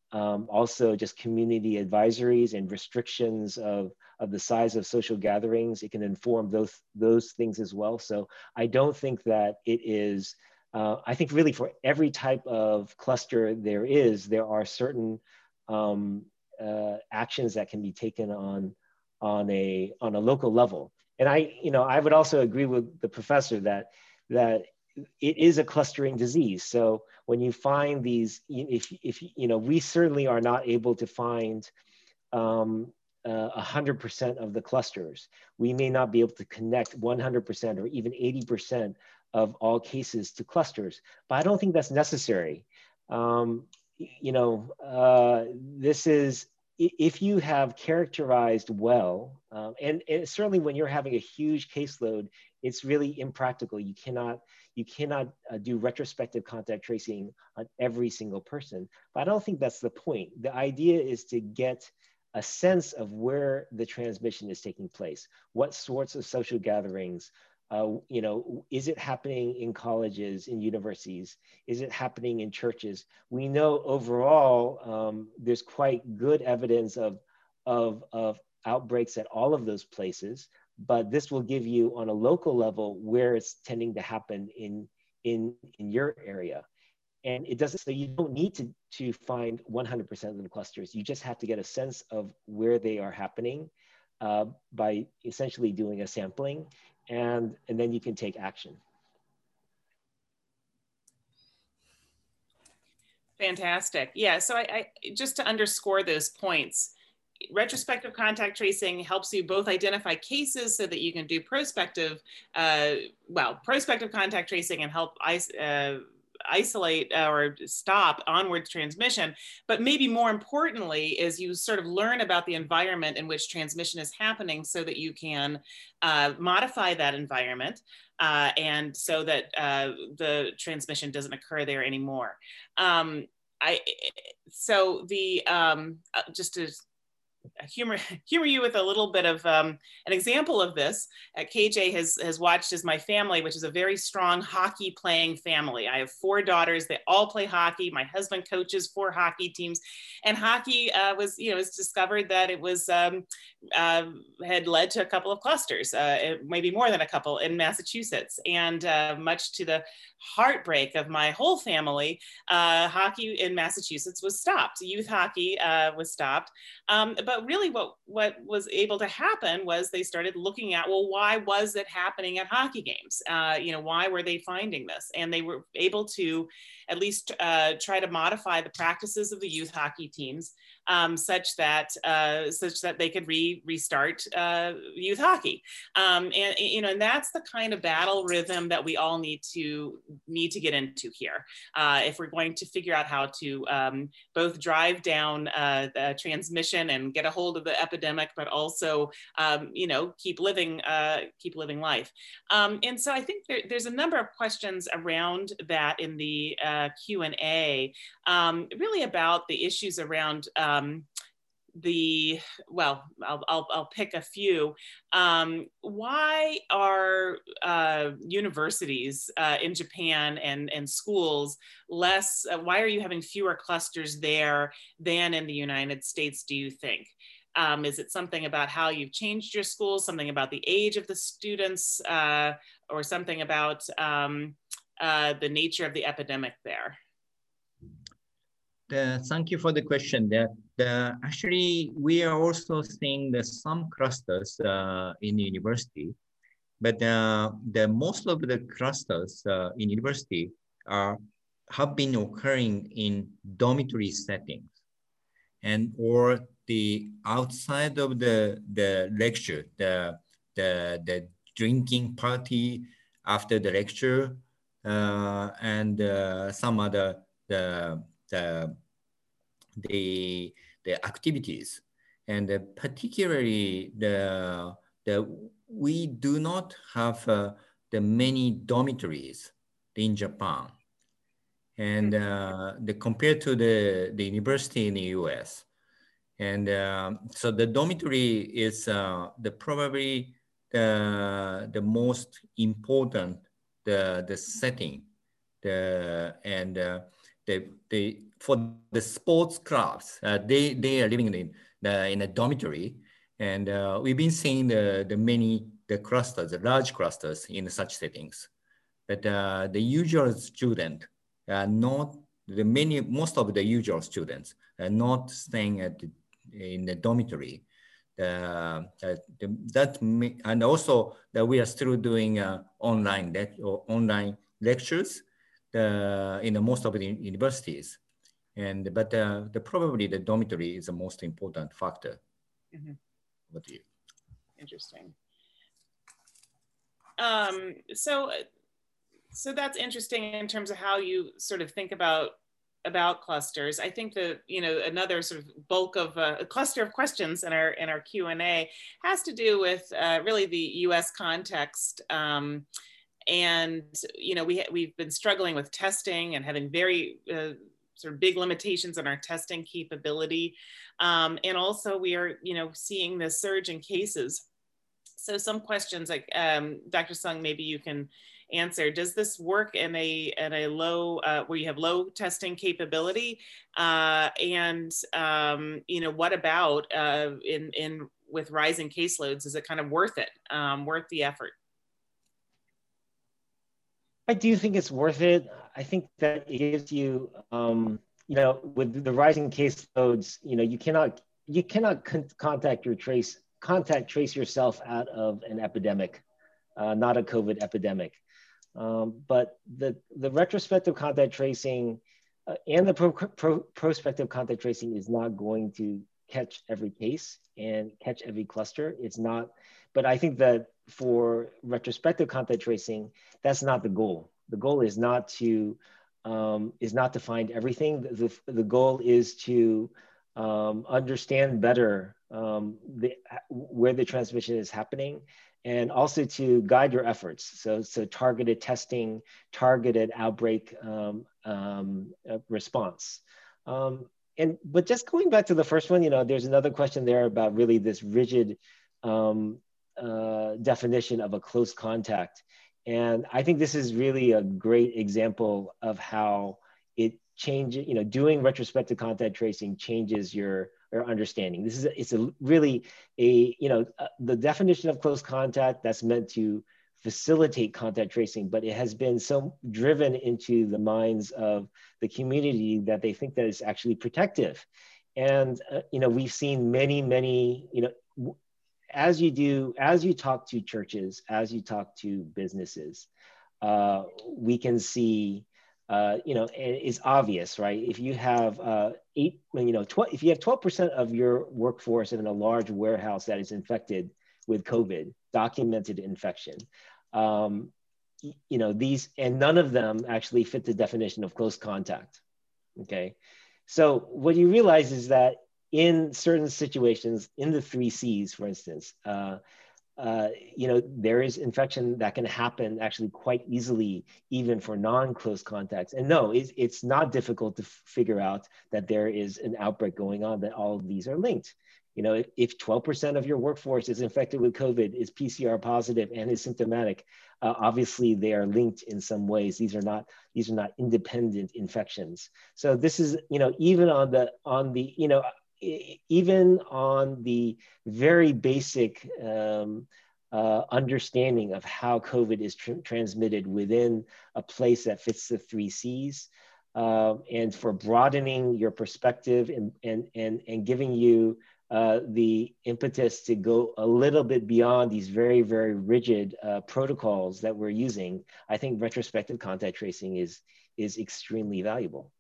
um, also just community advisories and restrictions of, of the size of social gatherings. It can inform those, those things as well. So I don't think that it is, uh, I think really for every type of cluster there is, there are certain um, uh, actions that can be taken on, on, a, on a local level. And I, you know, I would also agree with the professor that, that it is a clustering disease. So when you find these, if, if you know, we certainly are not able to find um, uh, one hundred percent of the clusters. We may not be able to connect one hundred percent or even eighty percent of all cases to clusters, but I don't think that's necessary. Um, you know, uh, this is, if you have characterized well, um, and, and certainly when you're having a huge caseload, it's really impractical. You cannot, you cannot uh, do retrospective contact tracing on every single person. But I don't think that's the point. The idea is to get a sense of where the transmission is taking place. What sorts of social gatherings, uh, you know, is it happening in colleges, in universities? Is it happening in churches? We know overall, um, there's quite good evidence of, of, of outbreaks at all of those places, but this will give you on a local level where it's tending to happen in, in, in your area. And it doesn't, so you don't need to, to find one hundred percent of the clusters. You just have to get a sense of where they are happening uh, by essentially doing a sampling, and, and then you can take action.
Fantastic. Yeah, so I, I just to underscore those points, retrospective contact tracing helps you both identify cases so that you can do prospective, uh, well, prospective contact tracing and help ice, uh, isolate or stop onward transmission. But maybe more importantly is you sort of learn about the environment in which transmission is happening so that you can uh, modify that environment uh, and so that uh, the transmission doesn't occur there anymore. Um, I, so the, um, just to humor humor you with a little bit of um, an example of this. Uh, K J has has watched as my family, which is a very strong hockey playing family. I have four daughters; they all play hockey. My husband coaches four hockey teams, and hockey uh, was you know was discovered that it was um, uh, had led to a couple of clusters, uh, maybe more than a couple in Massachusetts, and uh, much to the heartbreak of my whole family, uh, hockey in Massachusetts was stopped. Youth hockey uh, was stopped. Um, but really what, what was able to happen was they started looking at, well, why was it happening at hockey games? Uh, you know, why were they finding this? And they were able to at least uh, try to modify the practices of the youth hockey teams um, such that uh, such that they could re restart uh, youth hockey. Um, and, you know, and that's the kind of battle rhythm that we all need to need to get into here. Uh, if we're going to figure out how to um, both drive down uh, the transmission and get a hold of the epidemic, but also, um, you know, keep living, uh, keep living life. Um, and so I think there, there's a number of questions around that in the uh, Q and A, um, really about the issues around um, the, well, I'll, I'll, I'll pick a few. Um, why are uh, universities uh, in Japan and, and schools less, uh, why are you having fewer clusters there than in the United States, do you think? Um, is it something about how you've changed your school, something about the age of the students, uh, or something about um, uh, the nature of the epidemic there?
The, thank you for the question. That the, actually we are also seeing the some clusters uh, in university, but uh, the most of the clusters uh, in university are have been occurring in dormitory settings, and or the outside of the the lecture, the the the drinking party after the lecture, uh, and uh, some other the the the the activities, and uh, particularly the the we do not have uh, the many dormitories in Japan, and uh, the compared to the the university in the U S, and uh, so the dormitory is uh, the probably the the most important the the setting, the and uh, the the for the sports clubs, uh, they, they are living in, the, in a dormitory. And uh, we've been seeing the, the many, the clusters, the large clusters in such settings. But uh, the usual student, uh, not the many, most of the usual students are not staying at the, in the dormitory. Uh, uh, the, that may, and also that we are still doing uh, online le or online lectures uh, in the most of the universities. And but uh, the probably the dormitory is the most important factor.
Mm-hmm.
What do you?
Interesting. Um, so. So that's interesting in terms of how you sort of think about about clusters. I think that, you know, another sort of bulk of uh, a cluster of questions in our in our Q and A has to do with uh, really the U S context. Um, and, you know, we, we've been struggling with testing and having very uh, sort of big limitations on our testing capability. Um, and also we are, you know, seeing the surge in cases. So some questions like um, Doctor Sung, maybe you can answer. Does this work in a in a low uh, where you have low testing capability? Uh, and um, you know, what about uh, in in with rising caseloads? Is it kind of worth it? Um, worth the effort?
I do think it's worth it. I think that it gives you, um, you know, with the rising caseloads, you know, you cannot you cannot con contact your trace contact trace yourself out of an epidemic, uh, not a COVID epidemic. Um, but the, the retrospective contact tracing uh, and the pro pro prospective contact tracing is not going to catch every case and catch every cluster. It's not, but I think that for retrospective contact tracing, that's not the goal. The goal is not to, um, is not to find everything. The, the goal is to um, understand better um, the, where the transmission is happening, and also to guide your efforts. So, so targeted testing, targeted outbreak um, um, uh, response. Um, and, but just going back to the first one, you know, there's another question there about really this rigid um, uh, definition of a close contact. And I think this is really a great example of how it changes, you know, doing retrospective contact tracing changes your or understanding. This is a, it's a really a, you know, uh, the definition of close contact that's meant to facilitate contact tracing, but it has been so driven into the minds of the community that they think that it's actually protective. And, uh, you know, we've seen many, many, you know, as you do, as you talk to churches, as you talk to businesses, uh, we can see Uh, you know, it's obvious, right? If you have uh, eight, you know, twelve, if you have twelve percent of your workforce in a large warehouse that is infected with COVID, documented infection, um, you know, these, and none of them actually fit the definition of close contact, okay? So what you realize is that in certain situations, in the three C's, for instance, uh, Uh, you know, there is infection that can happen actually quite easily, even for non-close contacts. And no, it's, it's not difficult to figure out that there is an outbreak going on, that all of these are linked. You know, if, if twelve percent of your workforce is infected with COVID, is P C R positive and is symptomatic, uh, obviously they are linked in some ways. These are not, these are not independent infections. So this is, you know, even on the, on the, you know, even on the very basic um, uh, understanding of how COVID is tr transmitted within a place that fits the three C's, uh, and for broadening your perspective and, and, and, and giving you uh, the impetus to go a little bit beyond these very, very rigid uh, protocols that we're using, I think retrospective contact tracing is, is extremely valuable.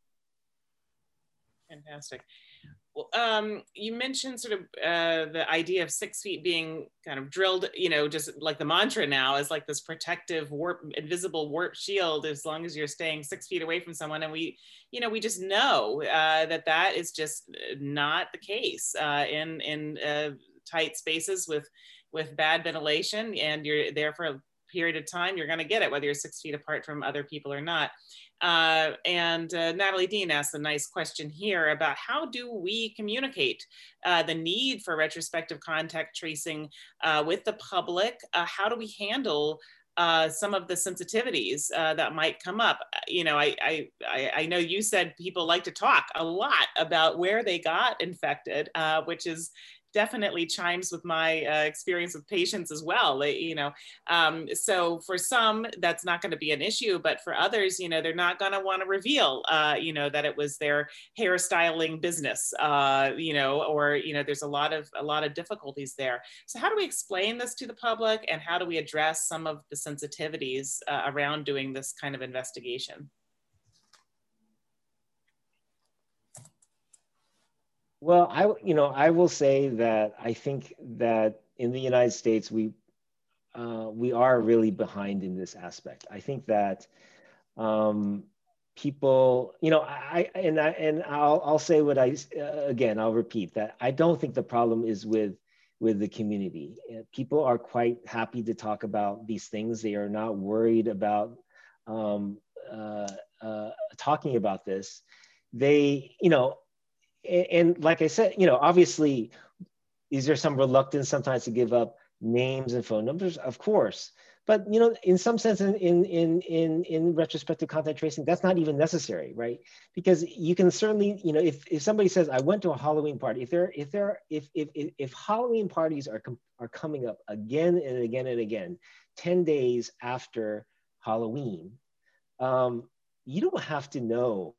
Fantastic. Well, um, you mentioned sort of uh, the idea of six feet being kind of drilled, you know, just like the mantra now is like this protective warp, invisible warp shield, as long as you're staying six feet away from someone. And we, you know, we just know uh, that that is just not the case uh, in, in uh, tight spaces with, with bad ventilation, and you're there for a period of time, you're going to get it, whether you're six feet apart from other people or not. Uh, and uh, Natalie Dean asked a nice question here about how do we communicate uh, the need for retrospective contact tracing uh, with the public? Uh, how do we handle uh, some of the sensitivities uh, that might come up. You know, I, I, I know you said people like to talk a lot about where they got infected, uh, which is definitely chimes with my uh, experience with patients as well. They, you know, um, so for some, that's not going to be an issue, but for others, you know, they're not going to want to reveal, uh, you know, that it was their hairstyling business, uh, you know, or, you know, there's a lot of, a lot of difficulties there. So how do we explain this to the public, and how do we address some of the sensitivities uh, around doing this kind of investigation?
Well, I, you know, I will say that I think that in the United States, we, uh, we are really behind in this aspect. I think that um, people, you know, I, and I, and I'll, I'll say what I, uh, again, I'll repeat that I don't think the problem is with, with the community. People are quite happy to talk about these things. They are not worried about um, uh, uh, talking about this. They, you know, and like I said, you know, obviously, is there some reluctance sometimes to give up names and phone numbers? Of course. But, you know, in some sense, in, in, in, in, in retrospective contact tracing, that's not even necessary, right? Because you can certainly, you know, if, if somebody says, I went to a Halloween party, if there, if there, if, if, if, if Halloween parties are, are coming up again and again and again, ten days after Halloween, um, you don't have to know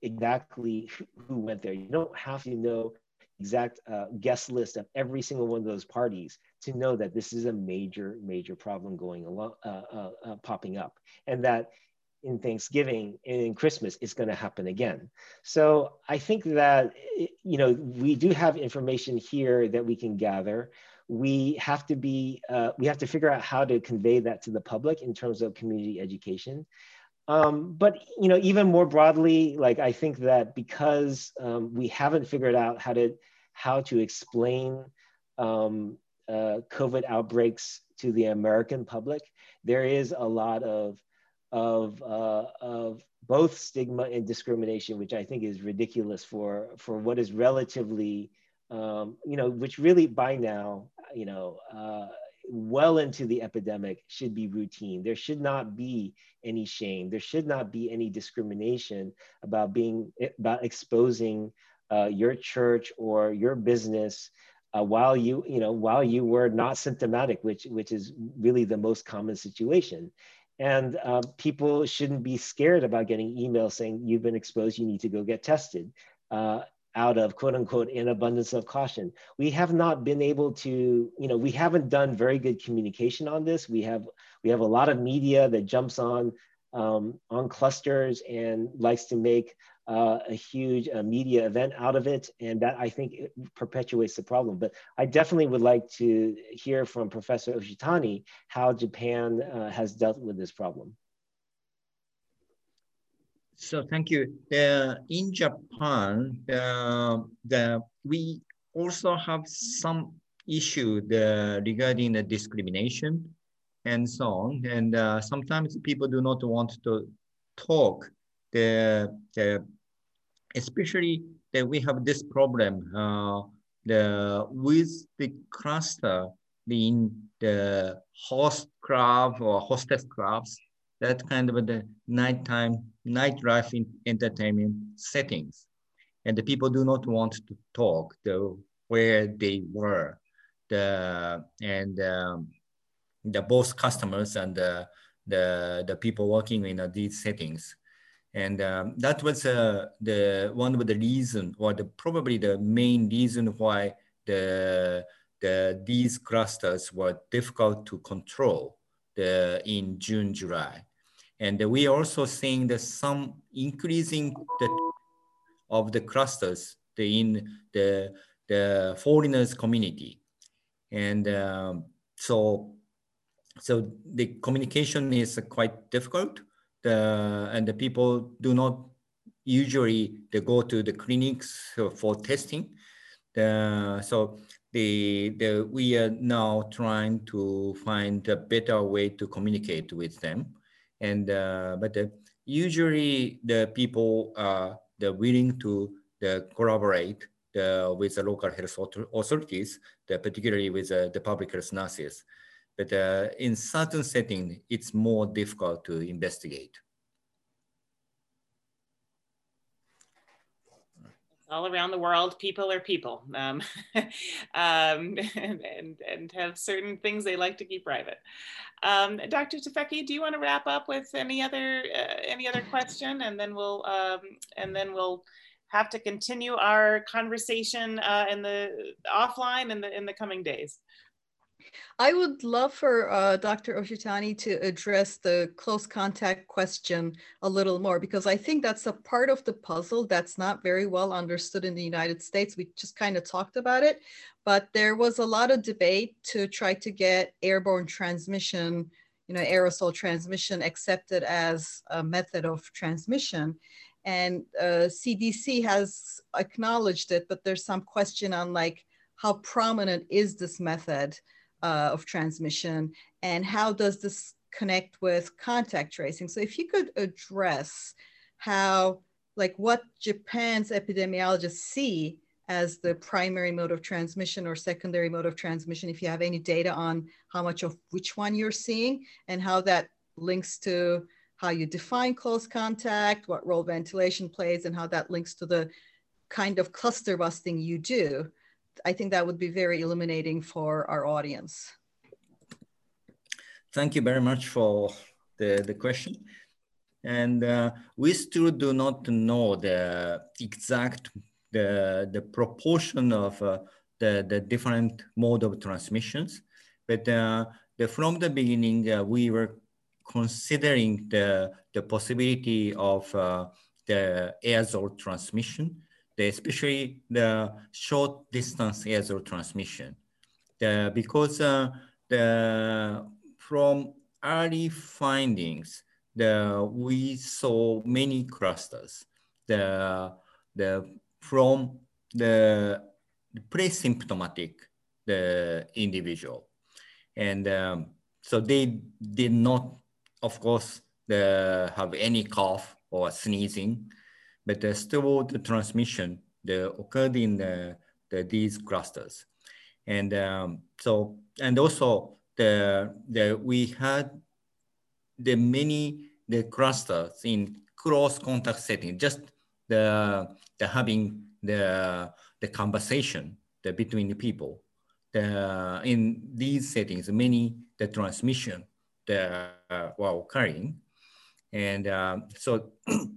exactly who went there. You don't have to know exact uh, guest list of every single one of those parties to know that this is a major, major problem going along, uh, uh, uh, popping up, and that in Thanksgiving and in Christmas, it's going to happen again. So I think that, you know, we do have information here that we can gather. We have to be, uh, we have to figure out how to convey that to the public in terms of community education. Um, but, you know, even more broadly, like I think that because um, we haven't figured out how to how to explain um, uh, COVID outbreaks to the American public, there is a lot of of uh, of both stigma and discrimination, which I think is ridiculous for for what is relatively, um, you know, which really by now, you know. Uh, well into the epidemic should be routine. There should not be any shame. There should not be any discrimination about being, about exposing uh, your church or your business uh, while you, you know, while you were not symptomatic, which, which is really the most common situation. And uh, people shouldn't be scared about getting emails saying you've been exposed, you need to go get tested. Uh, out of quote unquote an abundance of caution. We have not been able to, you know, we haven't done very good communication on this. We have, we have a lot of media that jumps on, um, on clusters and likes to make uh, a huge uh, media event out of it. And that I think it perpetuates the problem. But I definitely would like to hear from Professor Oshitani how Japan uh, has dealt with this problem.
So thank you. Uh, in Japan, uh, the, we also have some issue the, regarding the discrimination and so on. And uh, sometimes people do not want to talk. The, the, especially that we have this problem uh, the, with the cluster in the host club or hostess clubs, that kind of the nighttime, nightlife in entertainment settings. And the people do not want to talk the, where they were. The, and um, the both customers and the, the, the people working in uh, these settings. And um, that was uh, the one of the reason, or the, probably the main reason why the, the, these clusters were difficult to control the, in June, July. And we are also seeing that some increasing the, of the clusters the, in the, the foreigners community. And um, so, so the communication is quite difficult. The, and the people do not usually they go to the clinics for testing. The, so the, the, we are now trying to find a better way to communicate with them. And uh, but uh, usually the people are they're willing to the collaborate the, with the local health authorities, the, particularly with uh, the public health nurses. but uh, in certain settings, it's more difficult to investigate.
All around the world, people are people, um, um, and, and, and have certain things they like to keep private. Um, Doctor Tufekci, do you want to wrap up with any other uh, any other question, and then we'll um, and then we'll have to continue our conversation uh, in the offline in the in the coming days.
I would love for uh, Doctor Oshitani to address the close contact question a little more, because I think that's a part of the puzzle that's not very well understood in the United States. We just kind of talked about it, but there was a lot of debate to try to get airborne transmission, you know, aerosol transmission accepted as a method of transmission. And uh, C D C has acknowledged it, but there's some question on like, how prominent is this method Uh, of transmission, and how does this connect with contact tracing? So if you could address how, like what Japan's epidemiologists see as the primary mode of transmission or secondary mode of transmission, if you have any data on how much of which one you're seeing, and how that links to how you define close contact, what role ventilation plays, and how that links to the kind of cluster busting you do. I think that would be very illuminating for our audience.
Thank you very much for the, the question. And uh, we still do not know the exact, the, the proportion of uh, the, the different mode of transmissions. But uh, the, from the beginning, uh, we were considering the, the possibility of uh, the aerosol transmission, especially the short distance aerosol transmission. The, because uh, the, from early findings, the, we saw many clusters the, the, from the pre-symptomatic the individual. And um, so they did not, of course, the, have any cough or sneezing, but uh, still the transmission the occurred in the, the, these clusters. And um, so, and also the, the, we had the many, the clusters in close contact setting, just the, the having the, the conversation the, between the people. The, in these settings, many, the transmission the, uh, were occurring. And uh, so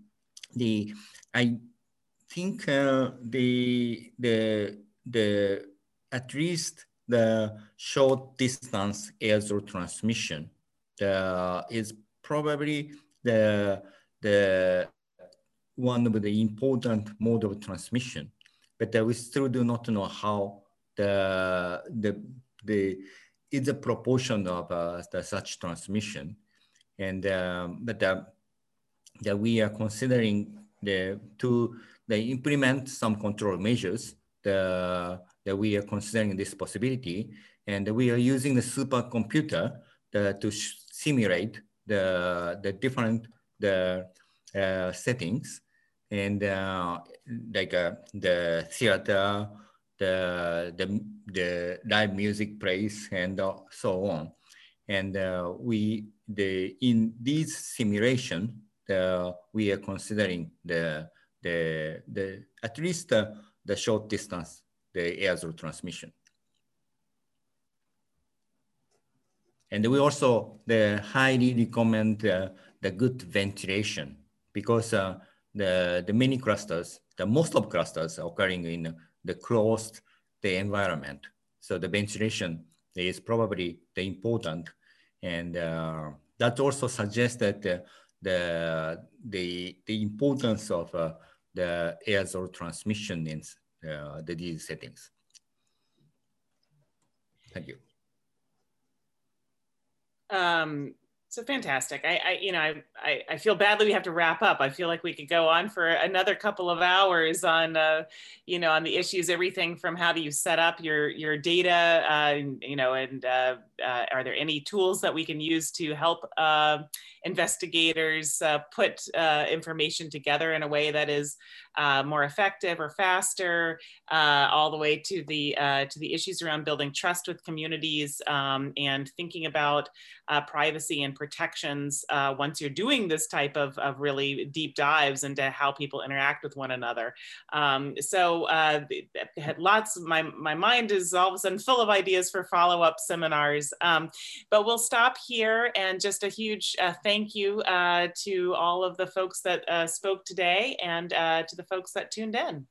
the, I think uh, the, the, the, at least the short distance aerosol transmission the, is probably the, the one of the important mode of transmission, but uh, we still do not know how the, the, the, is a proportion of uh, the such transmission. And, um, but uh, that we are considering the, to the implement some control measures the, that we are considering this possibility. And we are using the supercomputer the, to simulate the, the different the, uh, settings and uh, like uh, the theater, the, the, the live music plays and uh, so on. And uh, we, the, in these simulation, the, we are considering the, the, the at least uh, the short distance, the aerosol transmission. And we also the highly recommend uh, the good ventilation because uh, the, the many clusters, the most of clusters are occurring in the closed the environment. So the ventilation is probably the important. And uh, that also suggests that uh, the, the, the importance of uh, the aerosol transmission in uh, the these settings. Thank you.
Um, So fantastic. I, I you know, I, I, I feel badly we have to wrap up. I feel like we could go on for another couple of hours on, uh, you know, on the issues, everything from how do you set up your, your data, uh, you know, and uh, uh, are there any tools that we can use to help uh, investigators uh, put uh, information together in a way that is uh, more effective or faster, uh, all the way to the, uh, to the issues around building trust with communities um, and thinking about uh, privacy and protections uh, once you're doing this type of, of really deep dives into how people interact with one another. Um, so uh, had lots of, my, my mind is all of a sudden full of ideas for follow-up seminars, um, but we'll stop here, and just a huge uh, thank you uh, to all of the folks that uh, spoke today and uh, to the folks that tuned in.